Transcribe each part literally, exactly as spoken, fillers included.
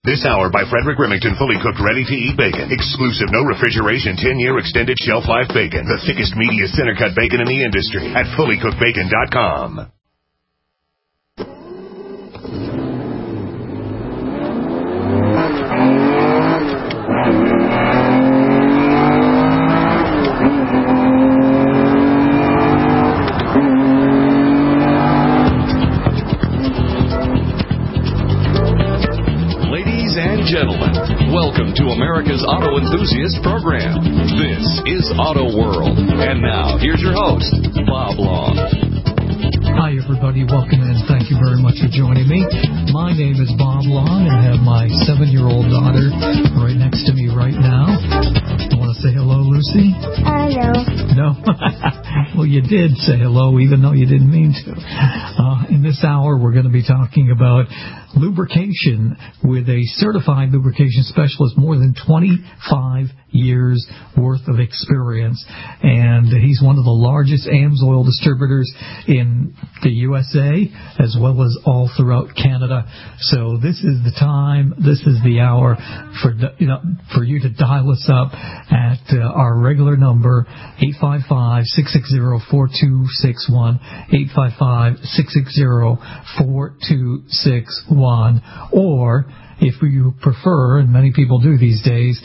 This hour by Frederick Remington, fully cooked, ready-to-eat bacon. Exclusive, no refrigeration, ten-year extended shelf life bacon. The thickest, meatiest, center-cut bacon in the industry at fully cooked bacon dot com. Welcome to America's Auto Enthusiast Program. This is Auto World. And now, here's your host, Bob Long. Hi, everybody. Welcome and thank you very much for joining me. My name is Bob Long, and I have my seven-year-old daughter right next to me right now. You want to say hello, Lucy? Hello. No? Well, you did say hello, even though you didn't mean to. Uh, in this hour, we're going to be talking about lubrication with a certified lubrication specialist, more than twenty-five years worth of experience, and he's one of the largest AMSOIL distributors in the U S A as well as all throughout Canada. So this is the time, this is the hour for you know for you to dial us up at uh, our regular number, eight five five, six six zero, four two six one, eight five five, six six zero, four two six one, or if you prefer, and many people do these days,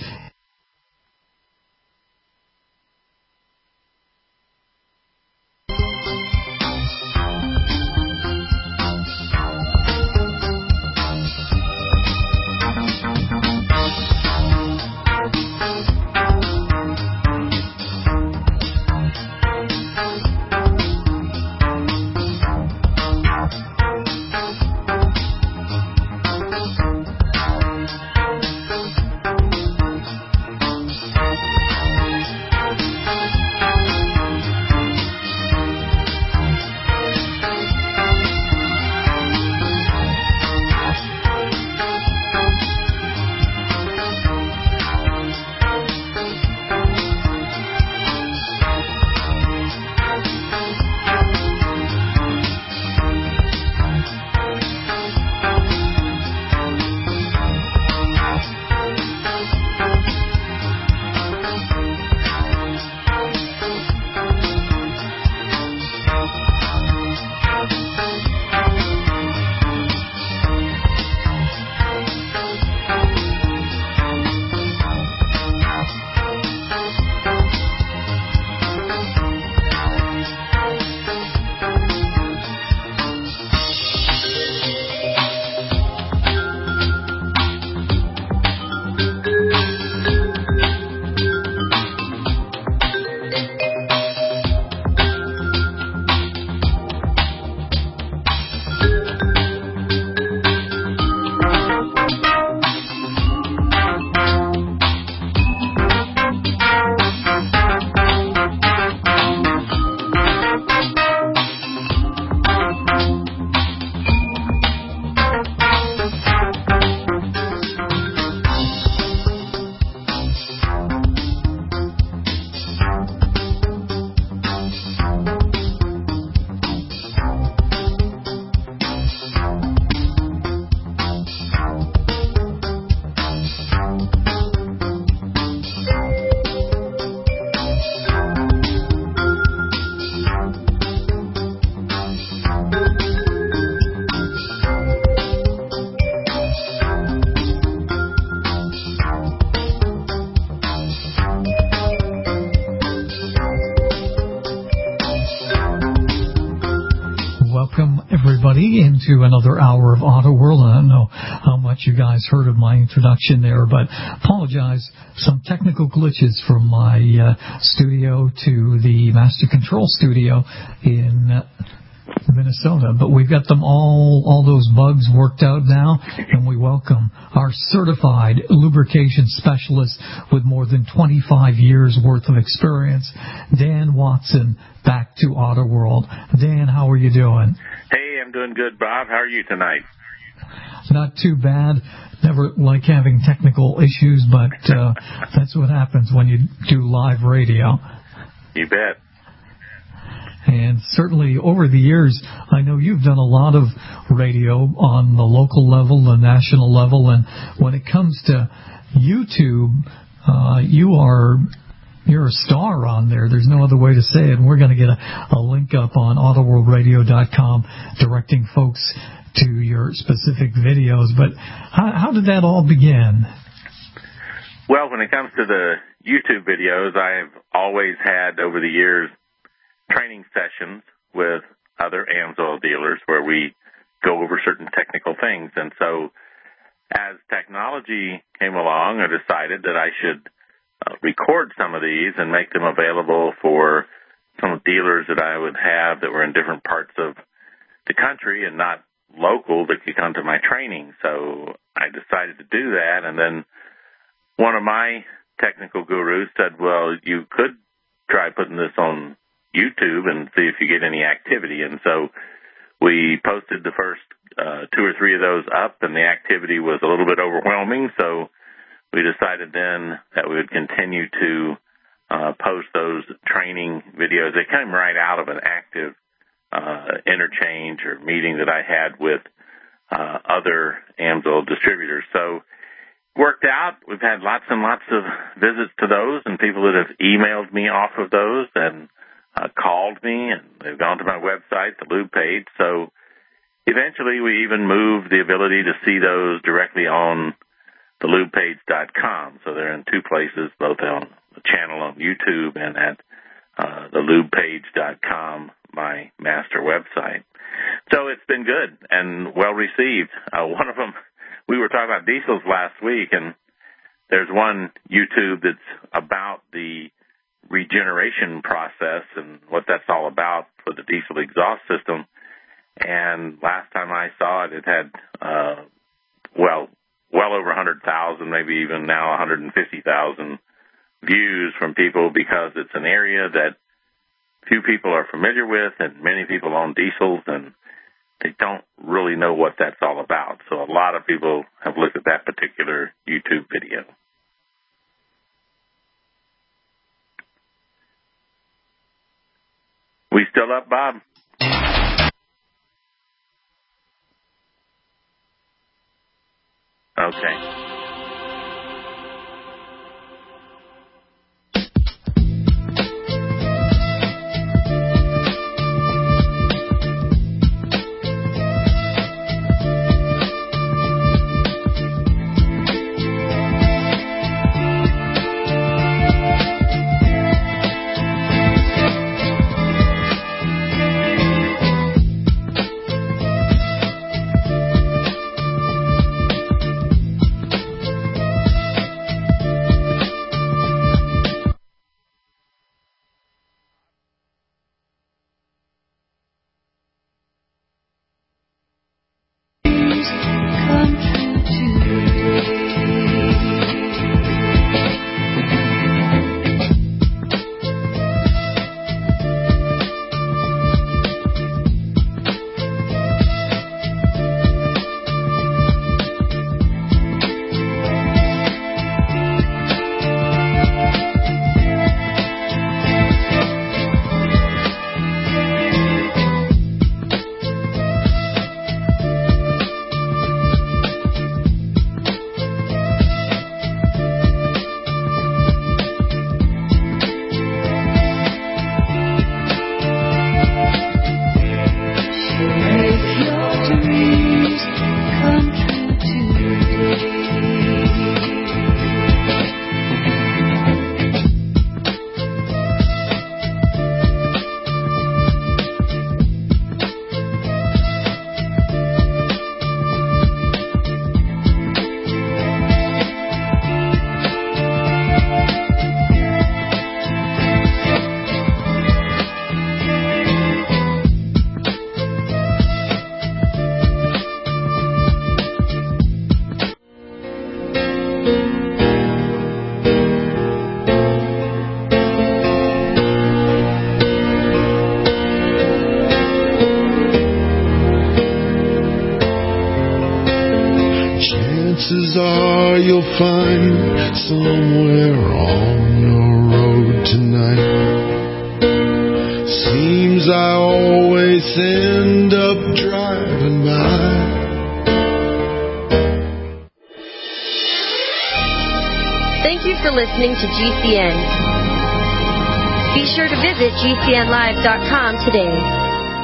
into another hour of Auto World. I don't know how much you guys heard of my introduction there, but apologize. Some technical glitches from my uh, studio to the Master Control studio in uh, Minnesota, but we've got them all, all those bugs worked out now, and we welcome our certified lubrication specialist with more than twenty-five years worth of experience, Dan Watson, back to Auto World. Dan, how are you doing? Hey, I'm doing good, Bob. How are you tonight? Not too bad. Never like having technical issues, but uh, that's what happens when you do live radio. You bet. And certainly over the years, I know you've done a lot of radio on the local level, the national level, and when it comes to YouTube, uh, you are... You're a star on there. There's no other way to say it. And we're going to get a, a link up on auto world radio dot com directing folks to your specific videos. But how, how did that all begin? Well, when it comes to the YouTube videos, I've always had over the years training sessions with other AMSOIL dealers where we go over certain technical things. And so as technology came along, I decided that I should Uh, record some of these and make them available for some dealers that I would have that were in different parts of the country and not local that could come to my training. So I decided to do that. And then one of my technical gurus said, well, you could try putting this on YouTube and see if you get any activity. And so we posted the first uh, two or three of those up, and the activity was a little bit overwhelming. So we decided then that we would continue to uh, post those training videos. They came right out of an active uh, interchange or meeting that I had with uh, other AMSOIL distributors. So it worked out. We've had lots and lots of visits to those and people that have emailed me off of those and uh, called me, and they've gone to my website, the Lube page. So eventually we even moved the ability to see those directly on the lube page dot com. So they're in two places, both on the channel on YouTube and at uh, the lube page dot com, my master website. So it's been good and well received. Uh, one of them, we were talking about diesels last week, and there's one YouTube that's about the regeneration process and what that's all about for the diesel exhaust system. And last time I saw it, it had, uh, well, well over one hundred thousand, maybe even now one hundred fifty thousand views from people, because it's an area that few people are familiar with and many people own diesels and they don't really know what that's all about. So a lot of people have looked at that particular YouTube video. We still up, Bob? Okay. chances are you'll find somewhere on the road tonight Seems I always end up driving by. Thank you for listening to G C N. Be sure to visit G C N live dot com today.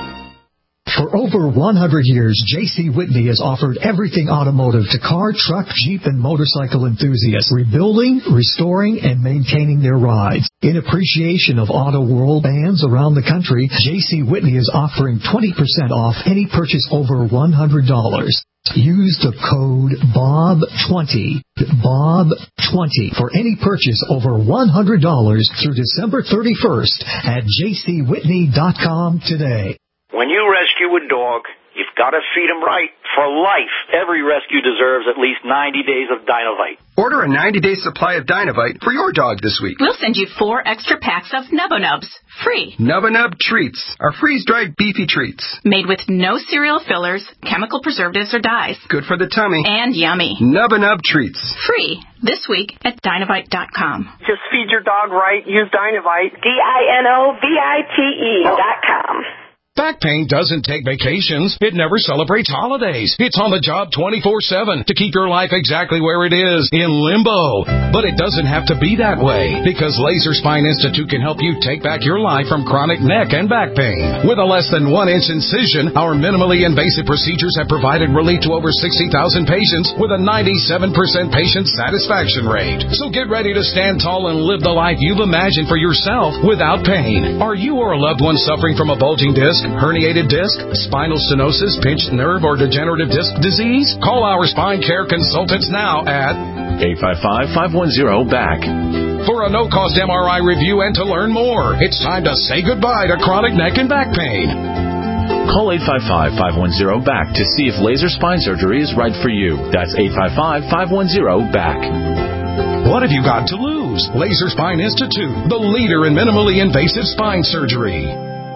For over one hundred years, J C. Whitney has offered everything automotive to car, truck, Jeep, and motorcycle enthusiasts, rebuilding, restoring, and maintaining their rides. In appreciation of Auto World fans around the country, J C. Whitney is offering twenty percent off any purchase over one hundred dollars. Use the code B O B twenty, B O B twenty, for any purchase over one hundred dollars through December thirty-first at J C Whitney dot com today. When you rescue a dog, you've got to feed him right. For life, every rescue deserves at least ninety days of Dynovite. Order a ninety-day supply of Dynovite for your dog this week. We'll send you four extra packs of Nubba Nubs, free. Nubba Nub Treats are freeze-dried beefy treats. Made with no cereal fillers, chemical preservatives, or dyes. Good for the tummy. And yummy. Nubba Nub Treats. Free this week at Dynovite dot com. Just feed your dog right. Use Dynovite. D I N O V I T E dot com. Back pain doesn't take vacations. It never celebrates holidays. It's on the job twenty-four seven to keep your life exactly where it is, in limbo. But it doesn't have to be that way, because Laser Spine Institute can help you take back your life from chronic neck and back pain. With a less than one inch incision, our minimally invasive procedures have provided relief to over sixty thousand patients with a ninety-seven percent patient satisfaction rate. So get ready to stand tall and live the life you've imagined for yourself without pain. Are you or a loved one suffering from a bulging disc, herniated disc, spinal stenosis, pinched nerve, or degenerative disc disease? Call our spine care consultants now at eight five five, five one zero, B A C for a no-cost M R I review and to learn more. It's time to say goodbye to chronic neck and back pain. Call eight five five, five one zero, B A C to see if laser spine surgery is right for you. That's eight five five, five one zero, B A C. What have you got to lose? Laser Spine Institute, the leader in minimally invasive spine surgery.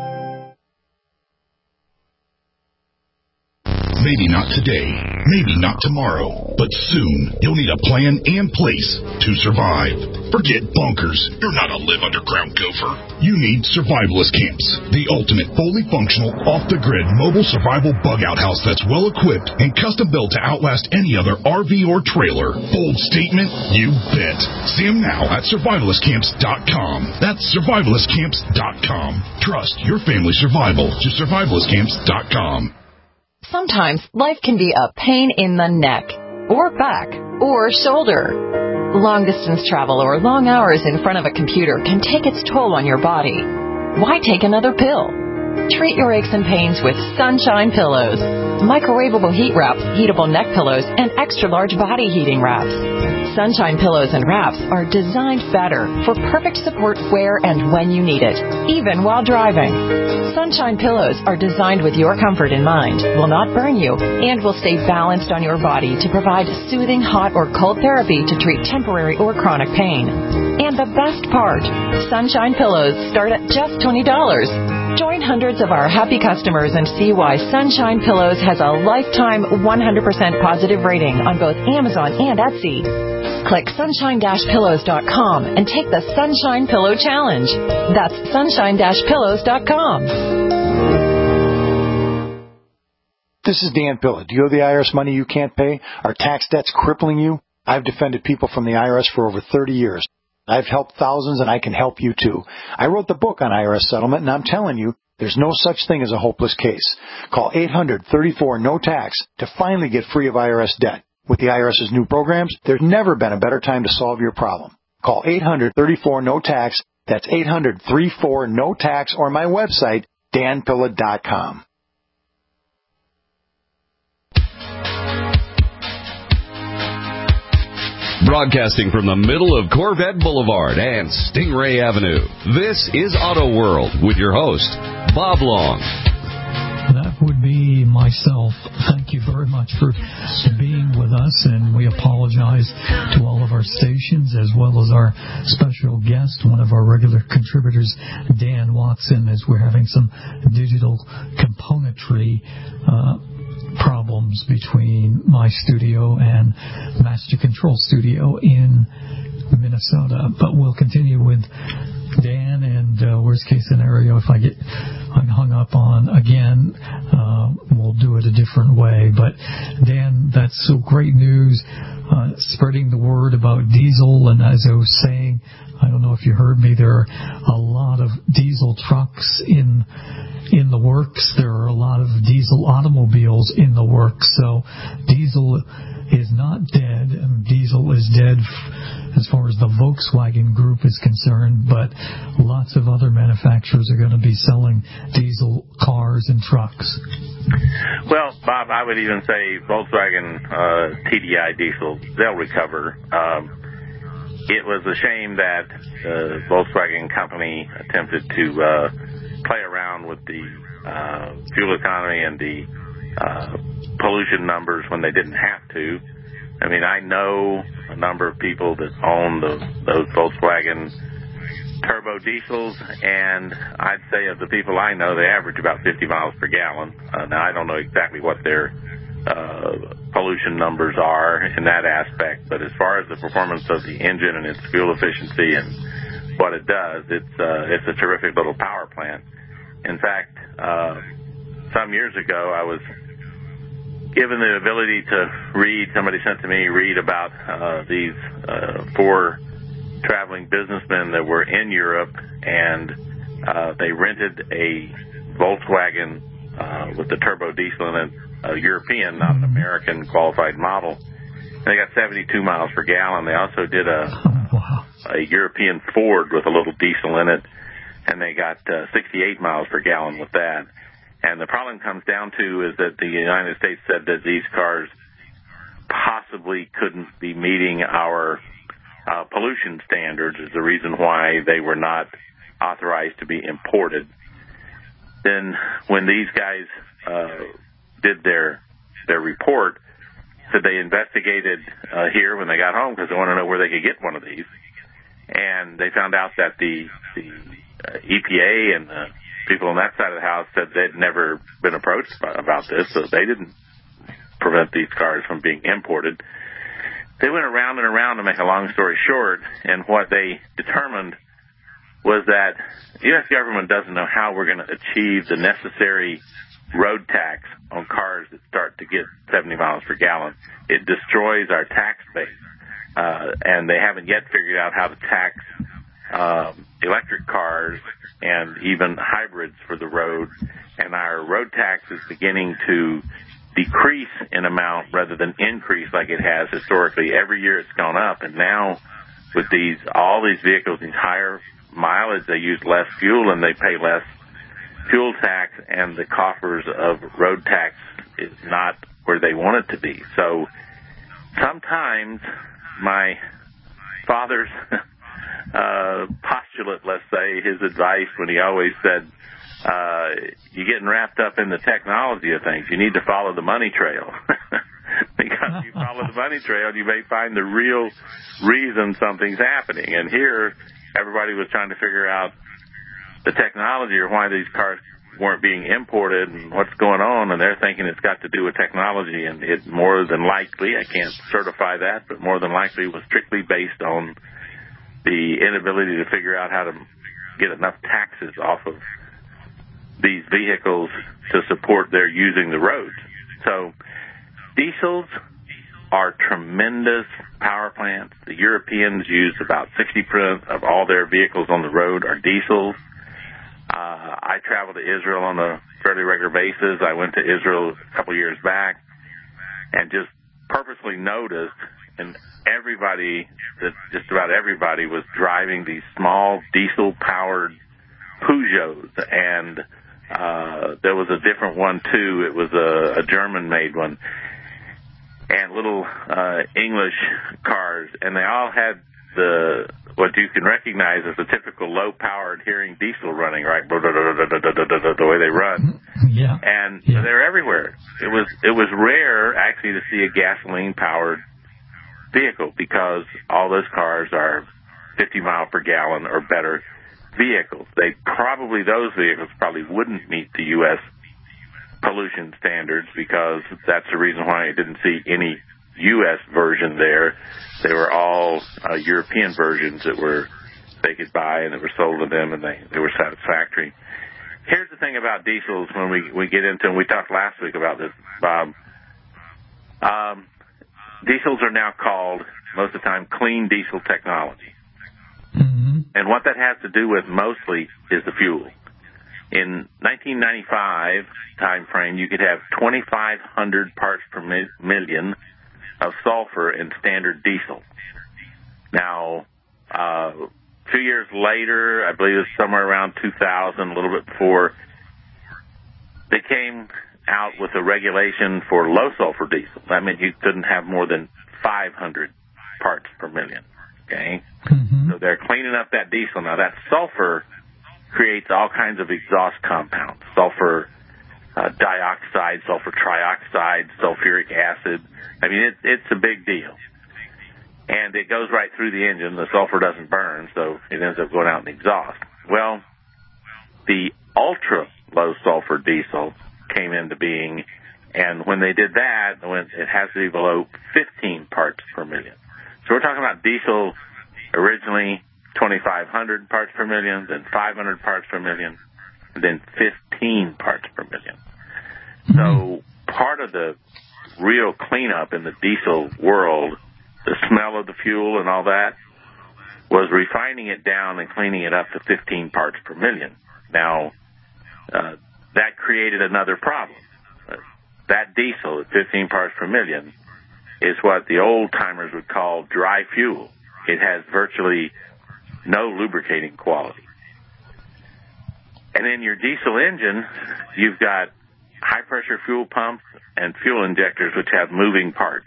Maybe not today, maybe not tomorrow, but soon you'll need a plan and place to survive. Forget bunkers. You're not a live underground gopher. You need Survivalist Camps, the ultimate fully functional, off-the-grid mobile survival bug-out house that's well-equipped and custom-built to outlast any other R V or trailer. Bold statement? You bet. See them now at survivalist camps dot com. That's survivalist camps dot com. Trust your family's survival to survivalist camps dot com. Sometimes life can be a pain in the neck, or back, or shoulder. Long-distance travel or long hours in front of a computer can take its toll on your body. Why take another pill? Treat your aches and pains with Sunshine Pillows. Microwavable heat wraps, heatable neck pillows, and extra-large body heating wraps. Sunshine Pillows and wraps are designed better for perfect support where and when you need it, even while driving. Sunshine Pillows are designed with your comfort in mind, will not burn you, and will stay balanced on your body to provide soothing hot or cold therapy to treat temporary or chronic pain. And the best part, Sunshine Pillows start at just twenty dollars. Join hundreds of our happy customers and see why Sunshine Pillows has a lifetime one hundred percent positive rating on both Amazon and Etsy. Click sunshine dash pillows dot com and take the Sunshine Pillow Challenge. That's sunshine dash pillows dot com. This is Dan Pilla. Do you owe the I R S money you can't pay? Are tax debts crippling you? I've defended people from the I R S for over thirty years. I've helped thousands, and I can help you, too. I wrote the book on I R S settlement, and I'm telling you, there's no such thing as a hopeless case. Call eight hundred, thirty-four, no tax to finally get free of I R S debt. With the IRS's new programs, there's never been a better time to solve your problem. Call eight hundred, thirty-four, no tax. That's eight hundred, thirty-four, no tax, or my website, dan pilla dot com. Broadcasting from the middle of Corvette Boulevard and Stingray Avenue, this is Auto World with your host, Bob Long. That would be myself. Thank you very much for being with us, and we apologize to all of our stations as well as our special guest, one of our regular contributors, Dan Watson, as we're having some digital componentry uh, problems between my studio and Master Control Studio in Minnesota. But we'll continue with Dan, and uh, worst case scenario, if I get hung up on again, uh, we'll do it a different way. But Dan, that's so great news, uh, spreading the word about diesel. And as I was saying, I don't know if you heard me, there are a lot of diesel trucks in in the works. There are a lot of diesel automobiles in the works. So diesel is not dead, and diesel is dead f- as far as the Volkswagen Group is concerned, but lots of other manufacturers are going to be selling diesel cars and trucks. Well, Bob, I would even say Volkswagen uh, T D I diesel, they'll recover. Um, it was a shame that the Volkswagen company attempted to uh, play around with the uh, fuel economy and the uh, pollution numbers when they didn't have to. I mean, I know a number of people that own the, those Volkswagen turbo diesels, and I'd say of the people I know, they average about fifty miles per gallon. Uh, now, I don't know exactly what their uh, pollution numbers are in that aspect, but as far as the performance of the engine and its fuel efficiency and what it does, it's uh, it's a terrific little power plant. In fact, uh, some years ago, I was given the ability to read, somebody sent to me, read about uh, these uh, four traveling businessmen that were in Europe, and uh, they rented a Volkswagen uh, with the turbo diesel in it, a European, not an American qualified model. And they got seventy-two miles per gallon. They also did a, a European Ford with a little diesel in it, and they got uh, sixty-eight miles per gallon with that. And the problem comes down to is that the United States said that these cars possibly couldn't be meeting our uh, pollution standards is the reason why they were not authorized to be imported. Then when these guys uh, did their their report, said they investigated uh, here when they got home because they want to know where they could get one of these. And they found out that the, the uh, E P A and the people on that side of the house said they'd never been approached about this, so they didn't prevent these cars from being imported. They went around and around to make a long story short, and what they determined was that the U S government doesn't know how we're going to achieve the necessary road tax on cars that start to get seventy miles per gallon. It destroys our tax base, uh, and they haven't yet figured out how to tax um, electric cars and even hybrids for the road, and our road tax is beginning to decrease in amount rather than increase like it has historically. Every year it's gone up, and now with these all these vehicles, these higher mileage, they use less fuel and they pay less fuel tax, and the coffers of road tax is not where they want it to be. So sometimes my father's uh, postulate, let's say, his advice when he always said, uh, you're getting wrapped up in the technology of things. You need to follow the money trail. Because you follow the money trail, you may find the real reason something's happening. And here, everybody was trying to figure out the technology or why these cars weren't being imported and what's going on, and they're thinking it's got to do with technology, and it more than likely, I can't certify that, but more than likely was strictly based on the inability to figure out how to get enough taxes off of these vehicles to support their using the roads. So diesels are tremendous power plants. The Europeans use about sixty percent of all their vehicles on the road are diesels. Uh, I travel to Israel on a fairly regular basis. I went to Israel a couple years back and just purposely noticed, and everybody, just about everybody, was driving these small diesel-powered Peugeots, and uh, there was a different one, too. It was a, a German-made one, and little uh, English cars, and they all had the what you can recognize as the typical low-powered hearing diesel running, right? The way they run. Yeah. And yeah. they're everywhere. It was it was rare, actually, to see a gasoline-powered vehicle because all those cars are fifty mile per gallon or better vehicles. They probably, those vehicles probably wouldn't meet the U S pollution standards because that's the reason why I didn't see any U S version there. They were all uh, European versions that were they could buy, and that were sold to them, and they, they were satisfactory. Here's the thing about diesels when we, we get into, and we talked last week about this, Bob. Um, diesels are now called, most of the time, clean diesel technology. Mm-hmm. And what that has to do with mostly is the fuel. In nineteen ninety-five time frame, you could have twenty-five hundred parts per mi- million of sulfur in standard diesel. Now, uh, two years later, I believe it was somewhere around two thousand, a little bit before, they came out with a regulation for low sulfur diesel. That meant you couldn't have more than five hundred parts per million. Okay? Mm-hmm. So they're cleaning up that diesel. Now, that sulfur creates all kinds of exhaust compounds, sulfur uh, dioxide, sulfur trioxide, sulfuric acid. I mean, it, it's a big deal. And it goes right through the engine. The sulfur doesn't burn, so it ends up going out in the exhaust. Well, the ultra-low sulfur diesel came into being, and when they did that, it has to be below fifteen parts per million. So we're talking about diesel originally twenty-five hundred parts per million, then five hundred parts per million, and then fifteen parts per million. So part of the real cleanup in the diesel world, the smell of the fuel and all that, was refining it down and cleaning it up to fifteen parts per million. Now, uh, that created another problem. Uh, that diesel at fifteen parts per million is what the old-timers would call dry fuel. It has virtually no lubricating quality. And in your diesel engine, you've got high-pressure fuel pumps and fuel injectors, which have moving parts.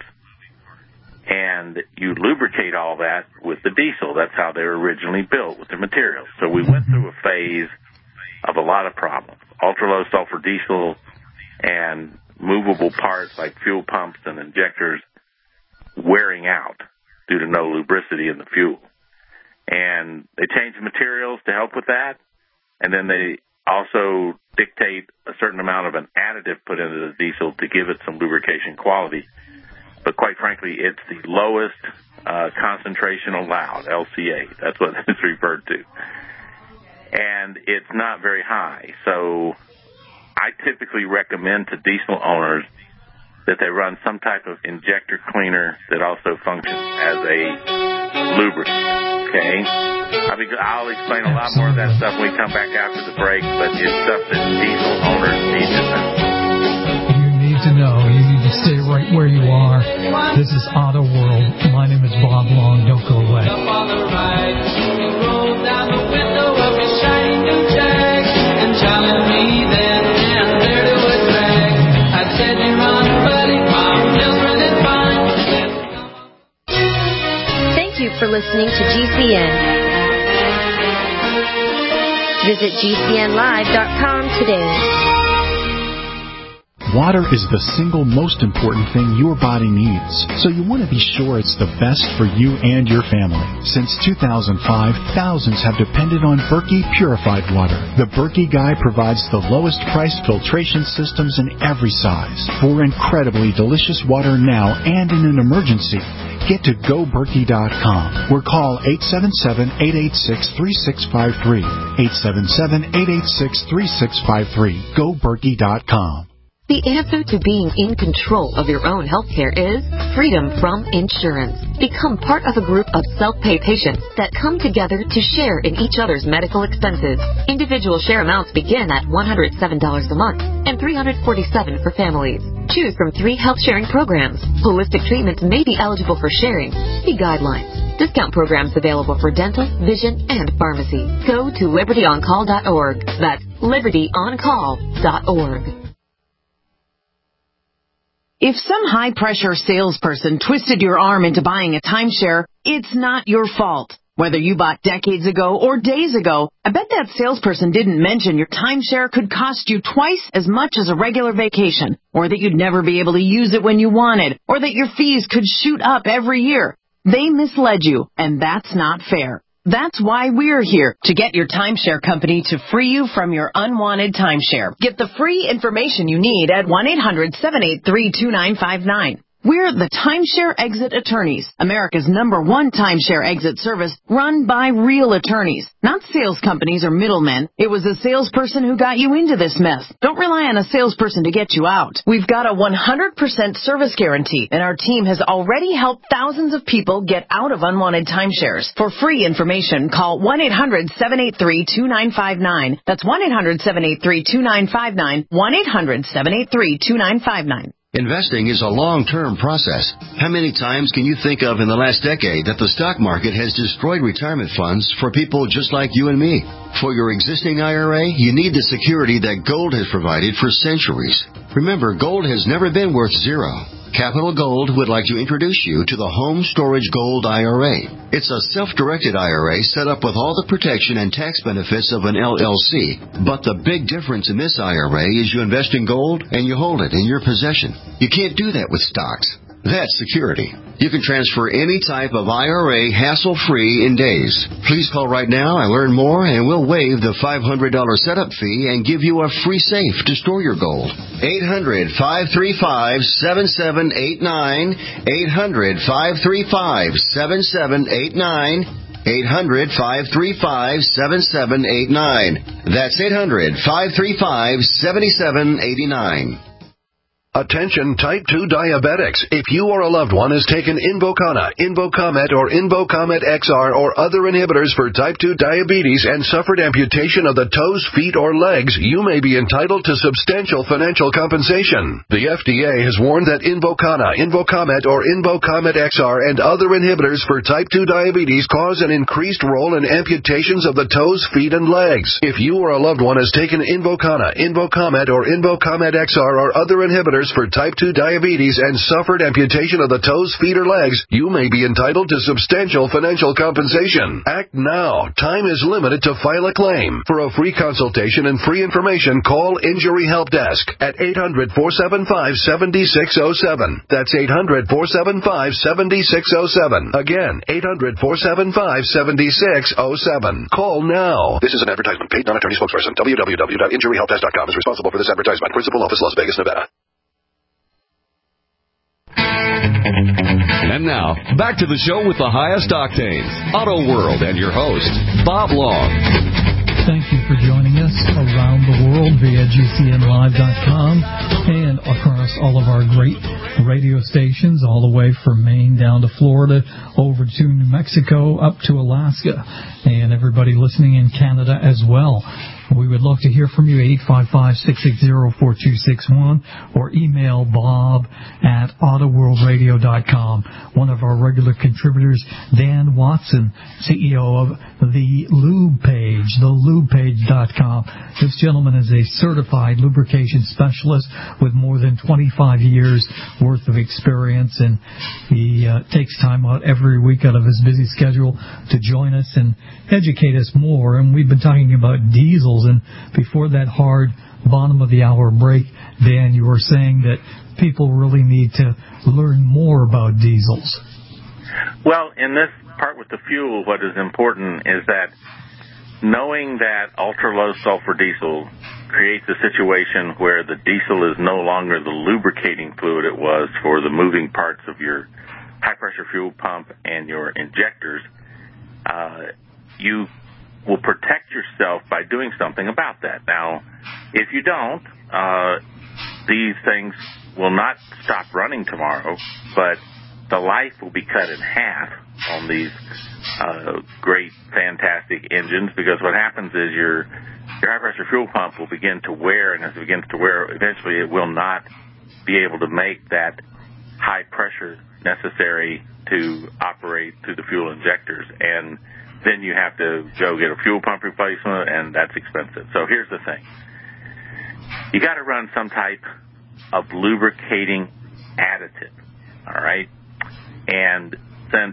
And you lubricate all that with the diesel. That's how they were originally built, with the materials. So we went through a phase of a lot of problems. Ultra-low sulfur diesel and movable parts like fuel pumps and injectors wearing out due to no lubricity in the fuel. And they changed the materials to help with that, and then they also dictate a certain amount of an additive put into the diesel to give it some lubrication quality. But quite frankly, it's the lowest uh, concentration allowed, L C A. That's what it's referred to. And it's not very high. So I typically recommend to diesel owners that they run some type of injector cleaner that also functions as a lubricant, okay? I mean, I'll explain a lot more of that stuff when we come back after the break, but it's stuff that diesel owners need to know. You need to know. You need to stay right where you are. This is Auto World. My name is Bob Long. Don't go away. Up on the right, he rolled down the window of his shiny new Jag and telling me then and there to a drag. I said, you're on, buddy, Mom, just running fine. Thank you for listening to G C N. Visit G C N live dot com today. Water is the single most important thing your body needs, so you want to be sure it's the best for you and your family. Since two thousand five, thousands have depended on Berkey Purified Water. The Berkey Guy provides the lowest priced filtration systems in every size for incredibly delicious water now and in an emergency. Get to go berkey dot com or call eight seven seven, eight eight six, three six five three. eight seven seven, eight eight six, three six five three. go berkey dot com. The answer to being in control of your own healthcare is freedom from insurance. Become part of a group of self-pay patients that come together to share in each other's medical expenses. Individual share amounts begin at one hundred seven dollars a month and three hundred forty-seven dollars for families. Choose from three health sharing programs. Holistic treatments may be eligible for sharing. See guidelines. Discount programs available for dental, vision, and pharmacy. Go to liberty on call dot org. That's liberty on call dot org. If some high-pressure salesperson twisted your arm into buying a timeshare, it's not your fault. Whether you bought decades ago or days ago, I bet that salesperson didn't mention your timeshare could cost you twice as much as a regular vacation, or that you'd never be able to use it when you wanted, or that your fees could shoot up every year. They misled you, and that's not fair. That's why we're here, to get your timeshare company to free you from your unwanted timeshare. Get the free information you need at one eight hundred, seven eight three, two nine five nine. We're the Timeshare Exit Attorneys, America's number one timeshare exit service run by real attorneys, not sales companies or middlemen. It was a salesperson who got you into this mess. Don't rely on a salesperson to get you out. We've got a one hundred percent service guarantee, and our team has already helped thousands of people get out of unwanted timeshares. For free information, call one eight hundred seven eight three two nine five nine. That's one eight hundred seven eight three two nine five nine, one eight hundred seven eight three two nine five nine. Investing is a long-term process. How many times can you think of in the last decade that the stock market has destroyed retirement funds for people just like you and me? For your existing I R A, you need the security that gold has provided for centuries. Remember, gold has never been worth zero. Capital Gold would like to introduce you to the Home Storage Gold I R A. It's a self-directed I R A set up with all the protection and tax benefits of an L L C. But the big difference in this I R A is you invest in gold and you hold it in your possession. You can't do that with stocks. That's security. You can transfer any type of I R A hassle-free in days. Please call right now and learn more, and we'll waive the five hundred dollars setup fee and give you a free safe to store your gold. eight hundred, five three five, seven seven eight nine. eight hundred, five three five, seven seven eight nine. eight hundred, five three five, seven seven eight nine. That's eight hundred, five three five, seven seven eight nine. Attention type two diabetics. If you or a loved one has taken Invokana, Invocomet, or Invocomet X R or other inhibitors for type two diabetes and suffered amputation of the toes, feet, or legs, you may be entitled to substantial financial compensation. The F D A has warned that Invokana, Invocomet, or Invocomet X R and other inhibitors for type two diabetes cause an increased role in amputations of the toes, feet, and legs. If you or a loved one has taken Invokana, Invocomet, or Invocomet X R or other inhibitors for type two diabetes and suffered amputation of the toes, feet, or legs, you may be entitled to substantial financial compensation. Act now. Time is limited to file a claim. For a free consultation and free information, call Injury Help Desk at eight hundred, four seven five, seven six zero seven. That's eight hundred, four seven five, seven six zero seven. Again, eight hundred, four seven five, seven six zero seven. Call now. This is an advertisement. Paid non-attorney spokesperson. w w w dot injury help desk dot com is responsible for this advertisement. Principal office, Las Vegas, Nevada. And now, back to the show with the highest octanes, Auto World, and your host, Bob Long. Thank you for joining us around the world via G C N live dot com and across all of our great radio stations, all the way from Maine down to Florida, over to New Mexico, up to Alaska, and everybody listening in Canada as well. We would love to hear from you, eight five five, six six zero, four two six one, or email bob at auto world radio dot com. One of our regular contributors, Dan Watson, C E O of The Lube Page, the lube page dot com. This gentleman is a certified lubrication specialist with more than twenty-five years worth of experience, and he uh, takes time out every week out of his busy schedule to join us and educate us more. And we've been talking about diesel. And before that hard bottom of the hour break, Dan, you were saying that people really need to learn more about diesels. Well, in this part with the fuel, what is important is that knowing that ultra-low sulfur diesel creates a situation where the diesel is no longer the lubricating fluid it was for the moving parts of your high-pressure fuel pump and your injectors, uh, you will protect yourself by doing something about that. Now, if you don't, uh, these things will not stop running tomorrow, but the life will be cut in half on these uh, great, fantastic engines, because what happens is your your high-pressure fuel pump will begin to wear, and as it begins to wear, eventually it will not be able to make that high pressure necessary to operate through the fuel injectors, and then you have to go get a fuel pump replacement, and that's expensive. So here's the thing. You got to run some type of lubricating additive, all right? And since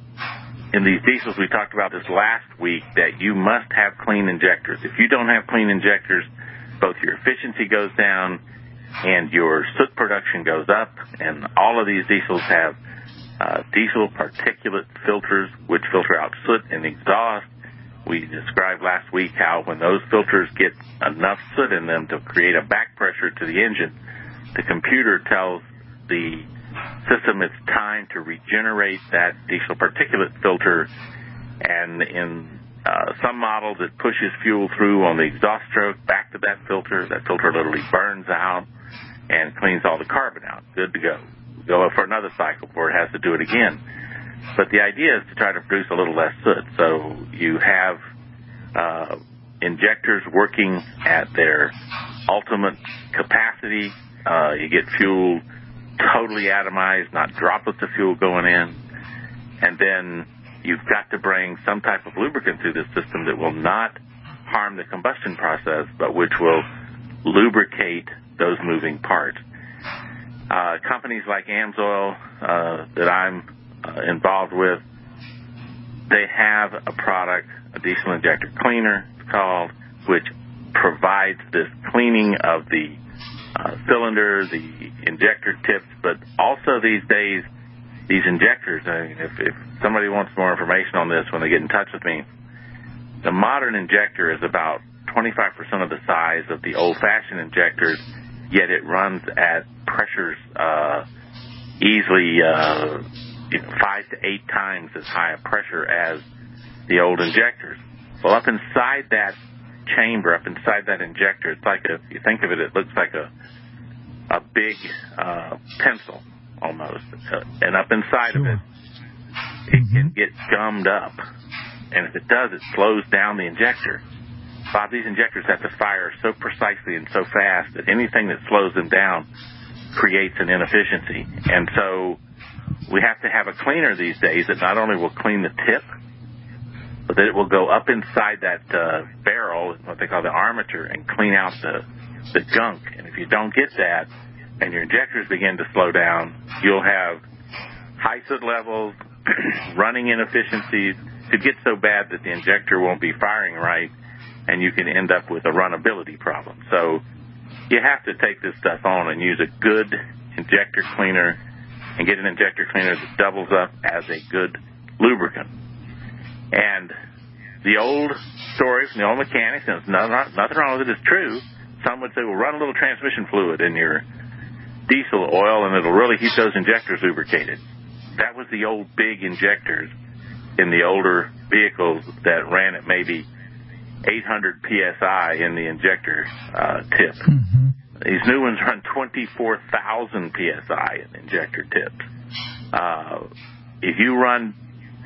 in these diesels we talked about this last week that you must have clean injectors. If you don't have clean injectors, both your efficiency goes down and your soot production goes up, and all of these diesels have Uh, diesel particulate filters, which filter out soot and exhaust. We described last week how when those filters get enough soot in them to create a back pressure to the engine, the computer tells the system, it's time to regenerate that diesel particulate filter. And in uh, some models, it pushes fuel through on the exhaust stroke back to that filter. That filter literally burns out and cleans all the carbon out. Good to go. Go for another cycle before it has to do it again. But the idea is to try to produce a little less soot. So you have uh, injectors working at their ultimate capacity. Uh, you get fuel totally atomized, not droplets of fuel going in. And then you've got to bring some type of lubricant through this system that will not harm the combustion process, but which will lubricate those moving parts. Uh, companies like AMSOIL uh, that I'm uh, involved with, they have a product, a diesel injector cleaner, it's called, which provides this cleaning of the uh, cylinder, the injector tips, but also these days, these injectors, I mean, if, if somebody wants more information on this when they get in touch with me, the modern injector is about twenty-five percent of the size of the old-fashioned injectors, yet it runs at pressures uh, easily uh, you know, five to eight times as high a pressure as the old injectors. Well, up inside that chamber, up inside that injector, it's like a, if you think of it, it looks like a a big uh, pencil almost. Uh, and up inside sure. of it, it mm-hmm. can get gummed up. And if it does, it slows down the injector. Bob, these injectors have to fire so precisely and so fast that anything that slows them down creates an inefficiency. And so we have to have a cleaner these days that not only will clean the tip, but that it will go up inside that uh, barrel, what they call the armature, and clean out the, the gunk. And if you don't get that and your injectors begin to slow down, you'll have high soot levels, running inefficiencies. Could get so bad that the injector won't be firing right, and you can end up with a runnability problem. So you have to take this stuff on and use a good injector cleaner and get an injector cleaner that doubles up as a good lubricant. And the old story from the old mechanics, and there's nothing, nothing wrong with it, it's true. Some would say, well, run a little transmission fluid in your diesel oil and it'll really keep those injectors lubricated. That was the old big injectors in the older vehicles that ran at maybe eight hundred P S I in the injector uh, tip. Mm-hmm. These new ones run twenty-four thousand P S I in injector tips. Uh, if you run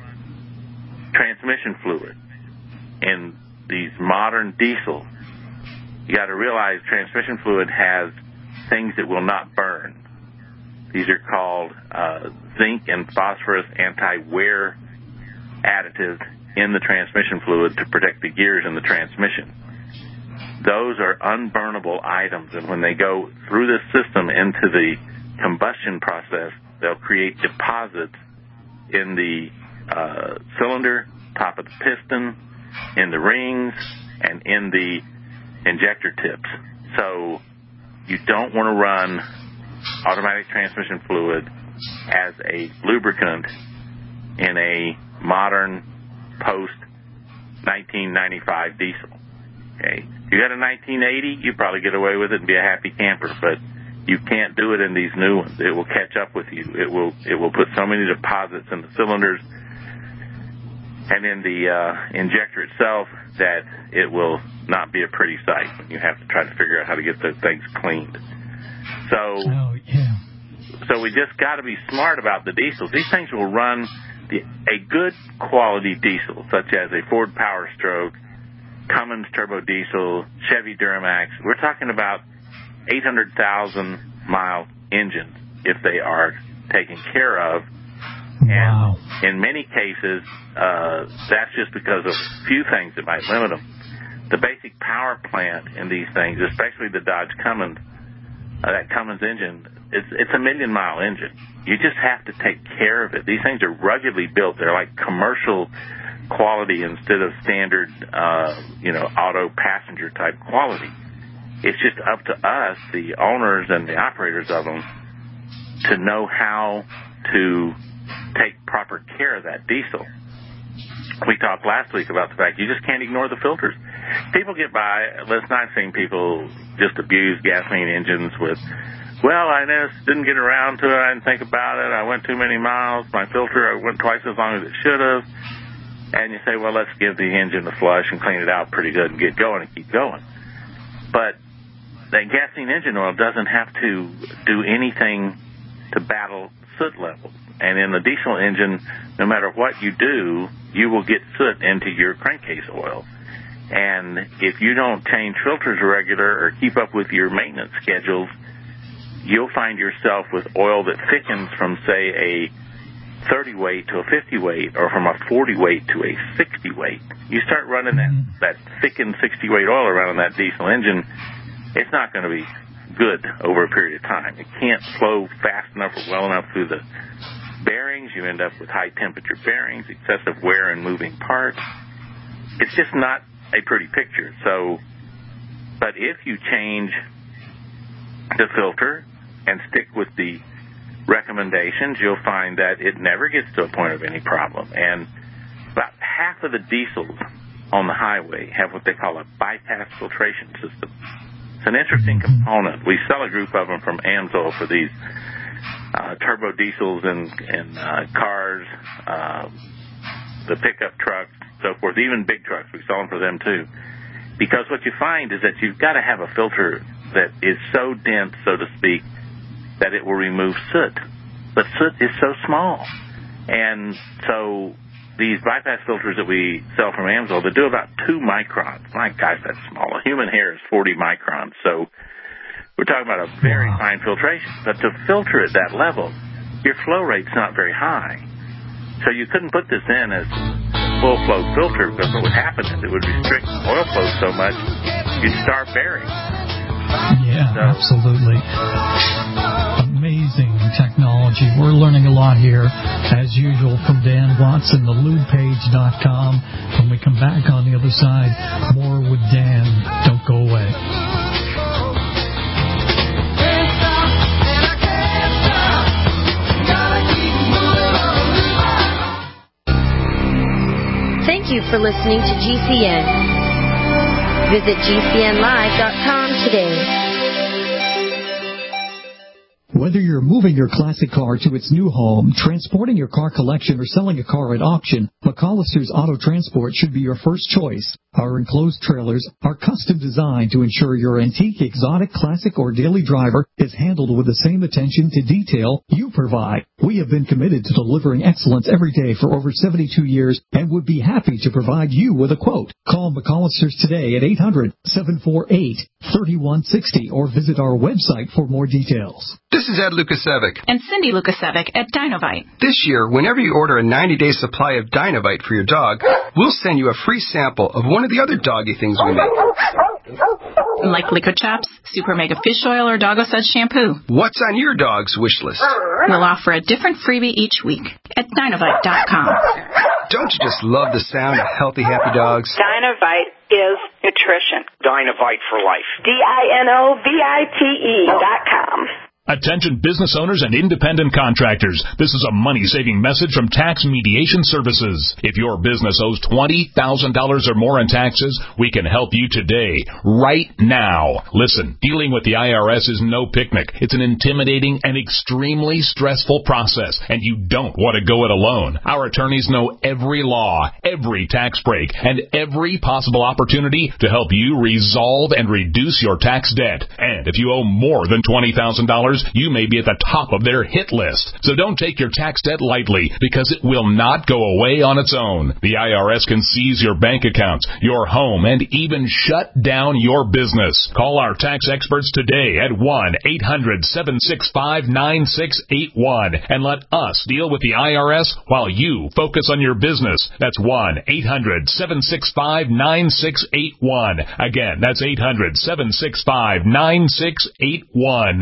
transmission fluid in these modern diesels, you got to realize transmission fluid has things that will not burn. These are called uh, zinc and phosphorus anti-wear additives in the transmission fluid to protect the gears in the transmission. Those are unburnable items, and when they go through this system into the combustion process, they'll create deposits in the uh, cylinder, top of the piston, in the rings, and in the injector tips. So you don't want to run automatic transmission fluid as a lubricant in a modern post nineteen ninety-five diesel. Okay, if you got a nineteen eighty, you probably get away with it and be a happy camper, but you can't do it in these new ones. It will catch up with you. It will it will put so many deposits in the cylinders and in the uh, injector itself that it will not be a pretty sight when you have to try to figure out how to get those things cleaned. So, oh, yeah. so we just got to be smart about the diesels. These things will run the, a good quality diesel, such as a Ford Power Stroke, Cummins Turbo Diesel, Chevy Duramax. We're talking about eight hundred thousand mile engines if they are taken care of. Wow. And in many cases, uh, that's just because of a few things that might limit them. The basic power plant in these things, especially the Dodge Cummins, uh, that Cummins engine, it's, it's a million mile engine. You just have to take care of it. These things are ruggedly built. They're like commercial quality instead of standard, uh, you know, auto passenger type quality. It's just up to us, the owners and the operators of them, to know how to take proper care of that diesel. We talked last week about the fact you just can't ignore the filters. People get by. Let's not see people just abuse gasoline engines with well, I just didn't get around to it. I didn't think about it. I went too many miles. My filter, I went twice as long as it should have. And you say, well, let's give the engine a flush and clean it out pretty good and get going and keep going. But that gasoline engine oil doesn't have to do anything to battle soot levels. And in the diesel engine, no matter what you do, you will get soot into your crankcase oil. And if you don't change filters regular or keep up with your maintenance schedules, you'll find yourself with oil that thickens from, say, a thirty weight to a fifty weight, or from a forty weight to a sixty weight. You start running that, that thickened sixty weight oil around in that diesel engine, it's not going to be good over a period of time. It can't flow fast enough or well enough through the bearings. You end up with high temperature bearings, excessive wear and moving parts. It's just not a pretty picture. So, but if you change the filter and stick with the recommendations, you'll find that it never gets to a point of any problem. And about half of the diesels on the highway have what they call a bypass filtration system. It's an interesting component. We sell a group of them from AMSOIL for these uh, turbo diesels in, in uh, cars, uh, the pickup trucks, so forth, even big trucks. We sell them for them too. Because what you find is that you've got to have a filter that is so dense, so to speak, that it will remove soot. But soot is so small. And so these bypass filters that we sell from AMSOIL, they do about two microns. My gosh, that's small. A human hair is forty microns. So we're talking about a very wow. fine filtration. But to filter at that level, your flow rate's not very high. So you couldn't put this in as full flow filter, because what would happen is it would restrict oil flow so much you'd starve bearings. Yeah, so, absolutely. Amazing technology. We're learning a lot here, as usual, from Dan Watson, the lube page dot com. When we come back on the other side, more with Dan. Don't go away. Thank you for listening to G C N. Visit G C N live dot com today. Whether you're moving your classic car to its new home, transporting your car collection, or selling a car at auction, McCollister's Auto Transport should be your first choice. Our enclosed trailers are custom designed to ensure your antique, exotic, classic, or daily driver is handled with the same attention to detail you provide. We have been committed to delivering excellence every day for over seventy-two years and would be happy to provide you with a quote. Call McCollister's today at eight hundred, seven four eight, three one six zero or visit our website for more details. This is Ed Lukasevic. And Cindy Lukasevic at Dynovite. This year, whenever you order a ninety-day supply of Dynovite for your dog, we'll send you a free sample of one of the other doggy things we make. Like Liquid Chops, Super Mega Fish Oil, or Doggo Suds Shampoo. What's on your dog's wish list? We'll offer a different freebie each week at Dynovite dot com. Don't you just love the sound of healthy, happy dogs? Dynovite is nutrition. Dynovite for life. D I N O V I T E dot com. Attention business owners and independent contractors. This is a money-saving message from Tax Mediation Services. If your business owes twenty thousand dollars or more in taxes, we can help you today, right now. Listen, dealing with the I R S is no picnic. It's an intimidating and extremely stressful process, and you don't want to go it alone. Our attorneys know every law, every tax break, and every possible opportunity to help you resolve and reduce your tax debt. And if you owe more than twenty thousand dollars, you may be at the top of their hit list. So don't take your tax debt lightly, because it will not go away on its own. The I R S can seize your bank accounts, your home, and even shut down your business. Call our tax experts today at one eight hundred, seven six five, nine six eight one and let us deal with the I R S while you focus on your business. That's one eight hundred, seven six five, nine six eight one. Again, that's eight hundred, seven six five, nine six eight one.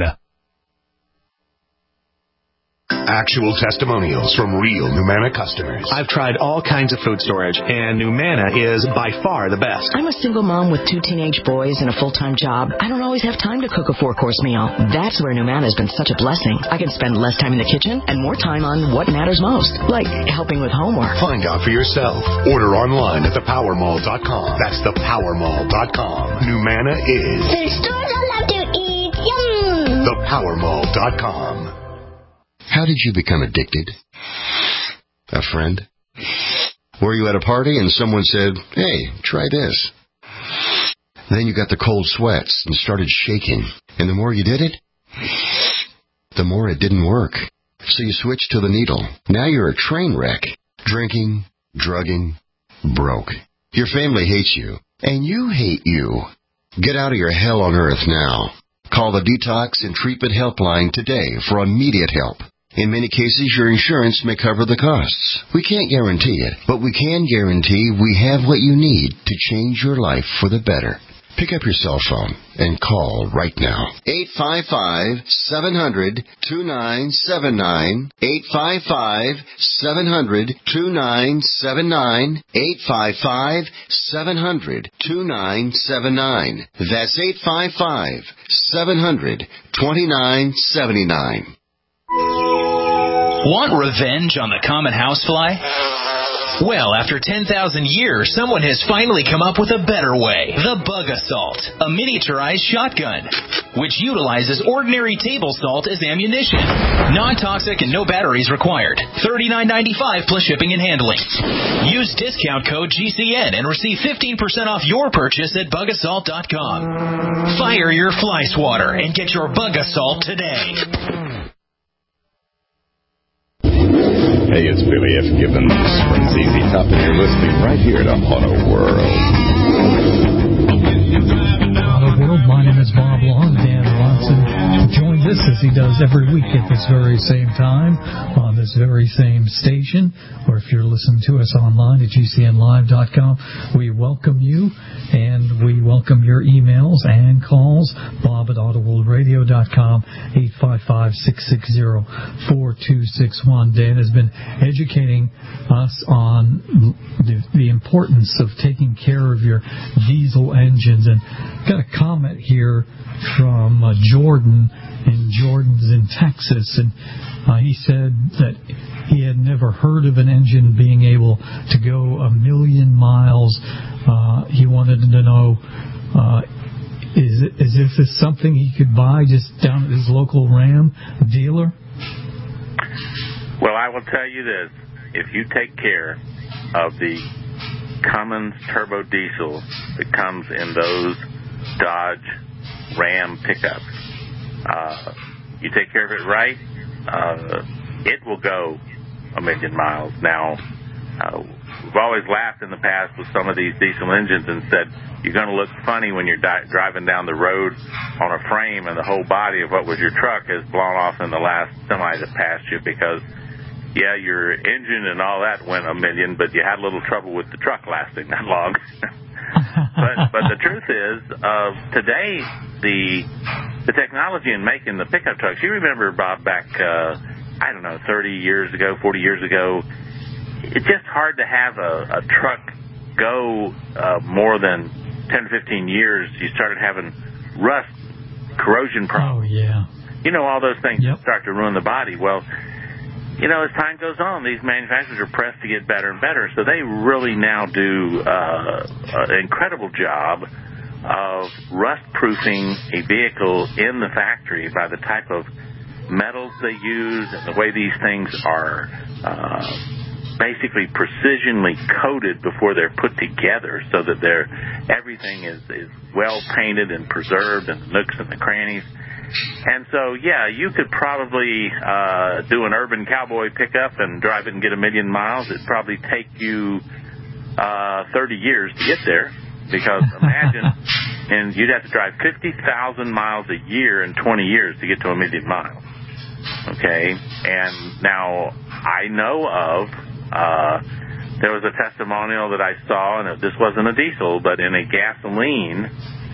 Actual testimonials from real Numana customers. I've tried all kinds of food storage, and Numana is by far the best. I'm a single mom with two teenage boys and a full-time job. I don't always have time to cook a four-course meal. That's where Numana has been such a blessing. I can spend less time in the kitchen and more time on what matters most, like helping with homework. Find out for yourself. Order online at the power mall dot com. That's the power mall dot com. Numana is... The stores I love to eat. Yum! the power mall dot com. How did you become addicted? A friend? Were you at a party and someone said, hey, try this? Then you got the cold sweats and started shaking. And the more you did it, the more it didn't work. So you switched to the needle. Now you're a train wreck. Drinking, drugging, broke. Your family hates you. And you hate you. Get out of your hell on earth now. Call the Detox and Treatment Helpline today for immediate help. In many cases, your insurance may cover the costs. We can't guarantee it, but we can guarantee we have what you need to change your life for the better. Pick up your cell phone and call right now. eight five five, seven hundred, two nine seven nine. eight five five, seven hundred, two nine seven nine. eight five five, seven hundred, two nine seven nine. That's eight five five, seven hundred, two nine seven nine. Want revenge on the common housefly? Well, after ten thousand years, someone has finally come up with a better way. The Bug Assault, a miniaturized shotgun, which utilizes ordinary table salt as ammunition. Non-toxic and no batteries required. thirty-nine ninety-five plus shipping and handling. Use discount code G C N and receive fifteen percent off your purchase at bug assault dot com. Fire your fly swatter and get your Bug Assault today. Hey, it's Billy F. Gibbons from Z Z Top, and you're listening right here to Auto World. Auto World, my name is Bob Long. Dan Ronson joins us as he does every week at this very same time on this very same station, or if you're listening to us online at G C N live dot com, we welcome you, and we welcome your emails and calls. Bob at auto world radio dot com, eight five five, six six zero, four two six one. Dan has been educating us on the, the importance of taking care of your diesel engines. And got a comment here from uh, Jordan, and Jordan's in Texas, and uh, he said that he had never heard of an engine being able to go a million miles. Uh, he wanted to know, uh, is, it, is this something he could buy just down at his local Ram dealer? Well, I will tell you this. If you take care of the Cummins turbo diesel that comes in those Dodge Ram pickups, uh, you take care of it right, uh, it will go a million miles. Now, uh, we've always laughed in the past with some of these diesel engines and said you're going to look funny when you're di- driving down the road on a frame and the whole body of what was your truck is blown off in the last semi that passed you because, yeah, your engine and all that went a million, but you had a little trouble with the truck lasting that long. but but the truth is, uh, today the the technology in making the pickup trucks. You remember, Bob, back uh, I don't know, thirty years ago, forty years ago. It's just hard to have a, a truck go uh, more than ten to fifteen years. You started having rust, corrosion problems. Oh yeah. You know, all those things yep. start to ruin the body. Well, you know, as time goes on, these manufacturers are pressed to get better and better. So they really now do uh, an incredible job of rust-proofing a vehicle in the factory by the type of metals they use and the way these things are uh, basically precisionally coated before they're put together so that they're, everything is, is well painted and preserved in the nooks and the crannies. And so, yeah, you could probably uh, do an urban cowboy pickup and drive it and get a million miles. It'd probably take you uh, thirty years to get there because imagine, and you'd have to drive fifty thousand miles a year in twenty years to get to a million miles. Okay? And now I know of, uh, there was a testimonial that I saw, and this wasn't a diesel, but in a gasoline,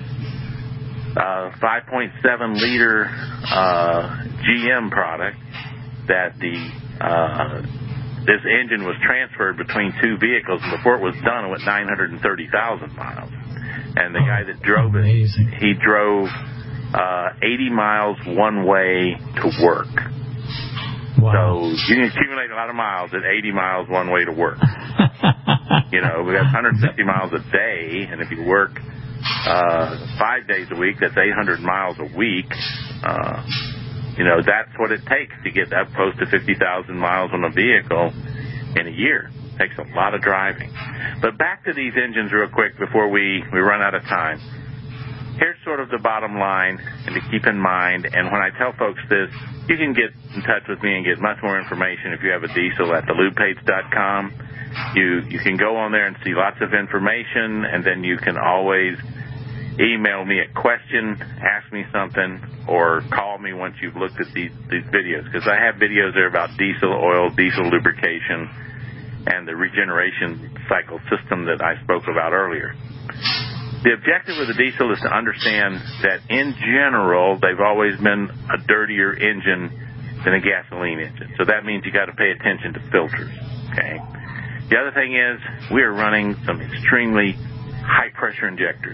Uh, five point seven liter uh, G M product that the uh, this engine was transferred between two vehicles, and before it was done, it went nine hundred thirty thousand miles. And the guy that drove it, he drove uh, eighty miles one way to work. Wow. So you can accumulate a lot of miles at eighty miles one way to work. You know, we got one hundred fifty miles a day, and if you work Uh, five days a week, that's eight hundred miles a week. Uh, you know, that's what it takes to get up close to fifty thousand miles on a vehicle in a year. It takes a lot of driving. But back to these engines real quick before we, we run out of time. Here's sort of the bottom line and to keep in mind, and when I tell folks this, you can get in touch with me and get much more information if you have a diesel at the lube page dot com. You, you can go on there and see lots of information, and then you can always email me a question, ask me something, or call me once you've looked at these, these videos, because I have videos there about diesel oil, diesel lubrication, and the regeneration cycle system that I spoke about earlier. The objective of the diesel is to understand that in general, they've always been a dirtier engine than a gasoline engine. So that means you got to pay attention to filters, okay? The other thing is we are running some extremely high-pressure injectors.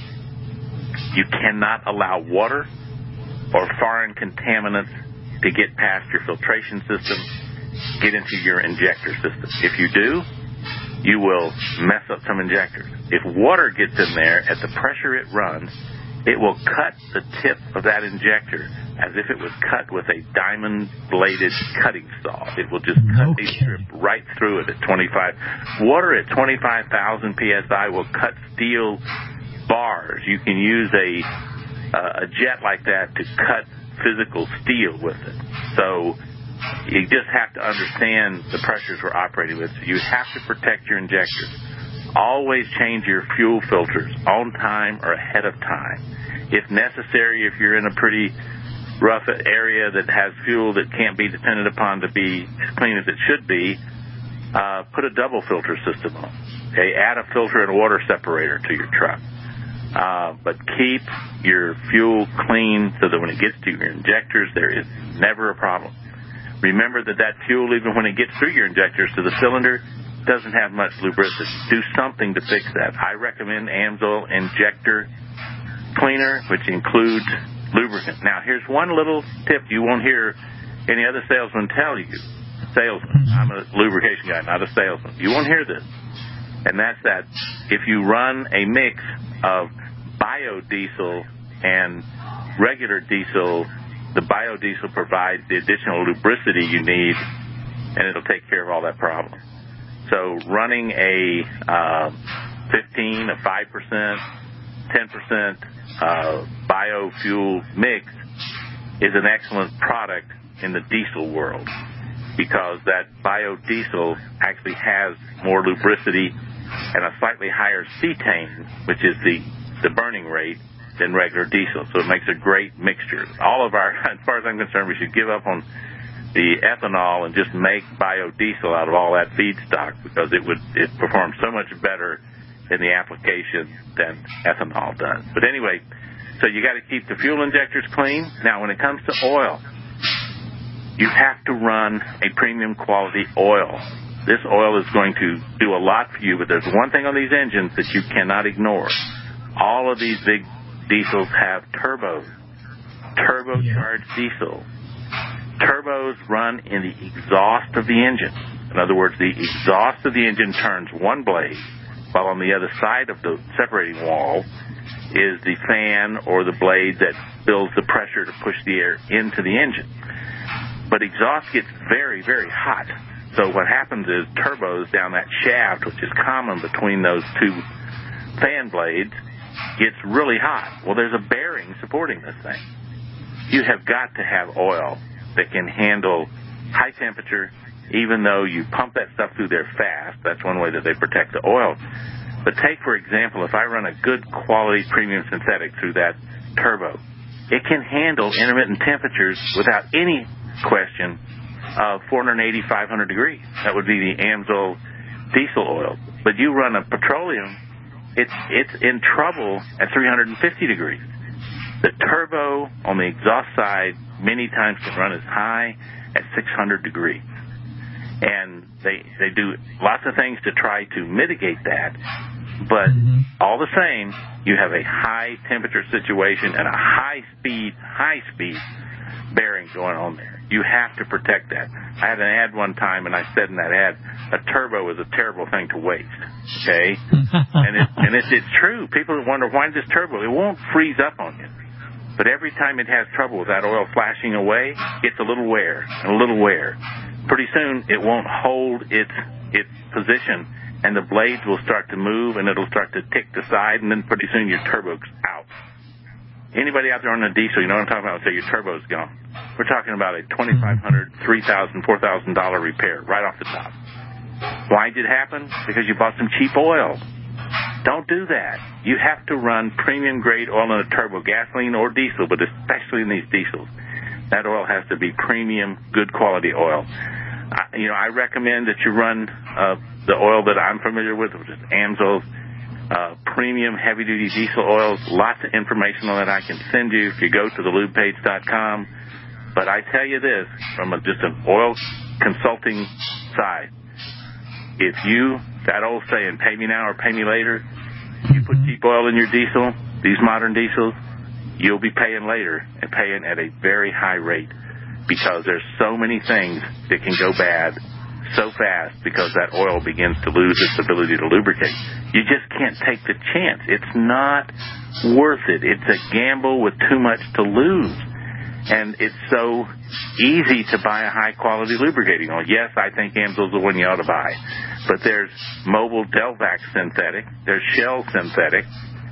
You cannot allow water or foreign contaminants to get past your filtration system, get into your injector system. If you do, you will mess up some injectors. If water gets in there at the pressure it runs, it will cut the tip of that injector as if it was cut with a diamond-bladed cutting saw. It will just cut okay. a strip right through it at twenty-five. Water at twenty-five thousand P S I will cut steel bars. You can use a uh, a jet like that to cut physical steel with it. So you just have to understand the pressures we're operating with. So you have to protect your injectors. Always change your fuel filters on time or ahead of time. If necessary, if you're in a pretty rough area that has fuel that can't be depended upon to be as clean as it should be, uh, put a double filter system on. Okay, add a filter and a water separator to your truck. Uh, but keep your fuel clean so that when it gets to your injectors, there is never a problem. Remember that that fuel, even when it gets through your injectors to the cylinder, doesn't have much lubricity. Do something to fix that. I recommend AMSOIL Injector Cleaner, which includes lubricant. Now, here's one little tip you won't hear any other salesman tell you. Salesman. I'm a lubrication guy, not a salesman. You won't hear this. And that's that if you run a mix of biodiesel and regular diesel, the biodiesel provides the additional lubricity you need, and it'll take care of all that problem. So running a uh, fifteen, a five percent, ten percent uh, biofuel mix is an excellent product in the diesel world because that biodiesel actually has more lubricity and a slightly higher cetane, which is the, the burning rate, than regular diesel. So it makes a great mixture. All of our, as far as I'm concerned, we should give up on the ethanol and just make biodiesel out of all that feedstock because it would it performs so much better in the application than ethanol does. But anyway, so you got to keep the fuel injectors clean. Now, when it comes to oil, you have to run a premium quality oil. This oil is going to do a lot for you, but there's one thing on these engines that you cannot ignore. All of these big diesels have turbos, turbocharged yeah. diesel. Turbos run in the exhaust of the engine. In other words, the exhaust of the engine turns one blade, while on the other side of the separating wall is the fan or the blade that builds the pressure to push the air into the engine. But exhaust gets very, very hot. So what happens is turbos down that shaft, which is common between those two fan blades, gets really hot. Well, there's a bearing supporting this thing. You have got to have oil that can handle high temperature, even though you pump that stuff through there fast. That's one way that they protect the oil. But take, for example, if I run a good quality premium synthetic through that turbo, it can handle intermittent temperatures without any question of four eighty, five hundred degrees. That would be the AMSOIL diesel oil. But you run a petroleum, it's it's in trouble at three hundred fifty degrees. The turbo on the exhaust side many times can run as high as six hundred degrees. And they they do lots of things to try to mitigate that. But mm-hmm. all the same, you have a high temperature situation and a high speed, high speed bearing going on there. You have to protect that. I had an ad one time, and I said in that ad, a turbo is a terrible thing to waste. Okay, and it, and it's, it's true. People wonder why this turbo it won't freeze up on you. But every time it has trouble with that oil flashing away, it's a little wear and a little wear. Pretty soon, it won't hold its its position, and the blades will start to move, and it'll start to tick the side, and then pretty soon your turbo's out. Anybody out there on a diesel, you know what I'm talking about, say your turbo's gone. We're talking about a twenty-five hundred dollars, three thousand dollars, four thousand dollars repair right off the top. Why did it happen? Because you bought some cheap oil. Don't do that. You have to run premium grade oil in a turbo, gasoline or diesel, but especially in these diesels. That oil has to be premium, good quality oil. I, you know, I recommend that you run uh, the oil that I'm familiar with, which is AMSOIL's uh, premium heavy-duty diesel oils. Lots of information on that I can send you if you go to the lube page dot com. But I tell you this, from a, just an oil consulting side, if you, that old saying, pay me now or pay me later, you put cheap oil in your diesel, these modern diesels, you'll be paying later and paying at a very high rate because there's so many things that can go bad so fast because that oil begins to lose its ability to lubricate. You just can't take the chance. It's not worth it. It's a gamble with too much to lose. And it's so easy to buy a high-quality lubricating oil. Yes, I think AMSOIL's the one you ought to buy. But there's Mobil Delvac synthetic. There's Shell synthetic.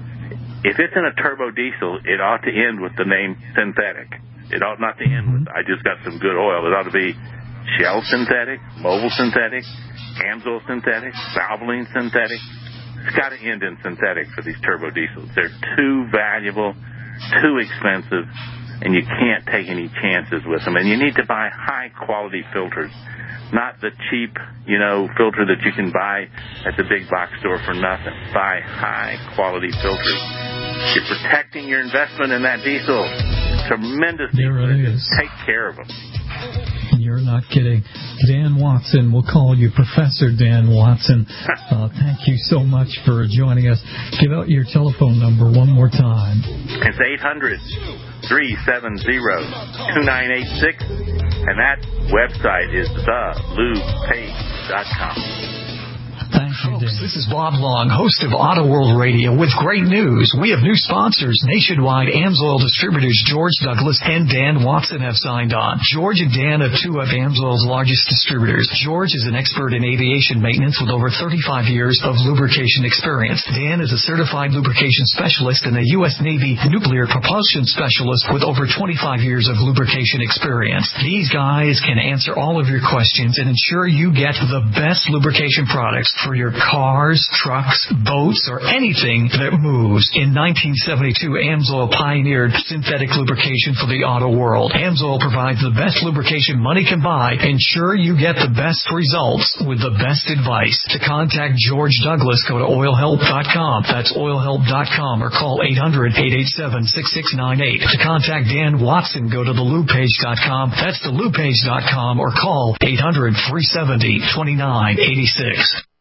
If it's in a turbo diesel, it ought to end with the name synthetic. It ought not to end with, I just got some good oil. It ought to be Shell synthetic, Mobil synthetic, AMSOIL synthetic, Valvoline synthetic. It's got to end in synthetic for these turbo diesels. They're too valuable, too expensive, and you can't take any chances with them. And you need to buy high-quality filters, not the cheap, you know, filter that you can buy at the big box store for nothing. Buy high-quality filters. You're protecting your investment in that diesel tremendously. There it is. Take care of them. You're not kidding. Dan Watson, we'll call you Professor Dan Watson. Uh, thank you so much for joining us. Give out your telephone number one more time. It's eight hundred, three seven zero, two nine eight six, and that website is the lube page dot com. Thank you, Folks, this is Bob Long, host of Auto World Radio, with great news. We have new sponsors. Nationwide AMSOIL distributors George Douglas and Dan Watson have signed on. George and Dan are two of AMSOIL's largest distributors. George is an expert in aviation maintenance with over thirty-five years of lubrication experience. Dan is a certified lubrication specialist and a U S Navy nuclear propulsion specialist with over twenty-five years of lubrication experience. These guys can answer all of your questions and ensure you get the best lubrication products for your cars, trucks, boats, or anything that moves. In nineteen seventy-two, AMSOIL pioneered synthetic lubrication for the auto world. AMSOIL provides the best lubrication money can buy. Ensure you get the best results with the best advice. To contact George Douglas, go to oil help dot com. That's oil help dot com, or call eight hundred, eight eight seven, six six nine eight. To contact Dan Watson, go to the lube page dot com. That's the lube page dot com, or call eight hundred, three seven zero, two nine eight six.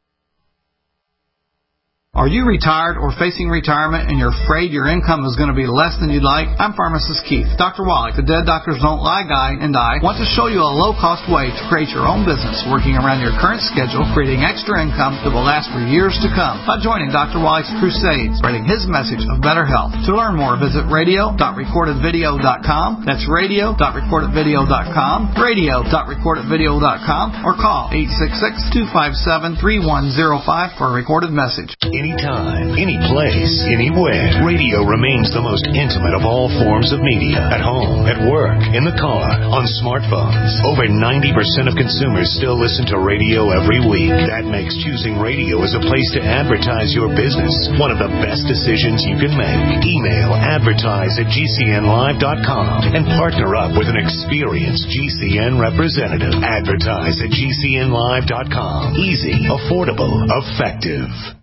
Are you retired or facing retirement and you're afraid your income is going to be less than you'd like? I'm Pharmacist Keith. Doctor Wallach, the Dead Doctors Don't Lie guy, and I want to show you a low-cost way to create your own business, working around your current schedule, creating extra income that will last for years to come by joining Doctor Wallach's crusades, spreading his message of better health. To learn more, visit radio dot recorded video dot com. That's radio dot recorded video dot com, radio dot recorded video dot com, or call eight six six, two five seven, three one zero five for a recorded message. Anytime, any place, anywhere, radio remains the most intimate of all forms of media. At home, at work, in the car, on smartphones. Over ninety percent of consumers still listen to radio every week. That makes choosing radio as a place to advertise your business one of the best decisions you can make. Email advertise at G C N live dot com and partner up with an experienced G C N representative. Advertise at G C N live dot com. Easy, affordable, effective.